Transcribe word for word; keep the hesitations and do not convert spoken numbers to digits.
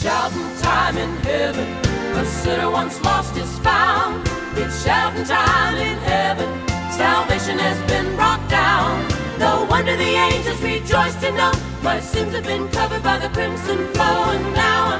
shouting time in heaven. A sinner once lost is found. It's shouting time in heaven. Salvation has been brought down. No wonder the angels rejoice to know my sins have been covered by the crimson flow. And now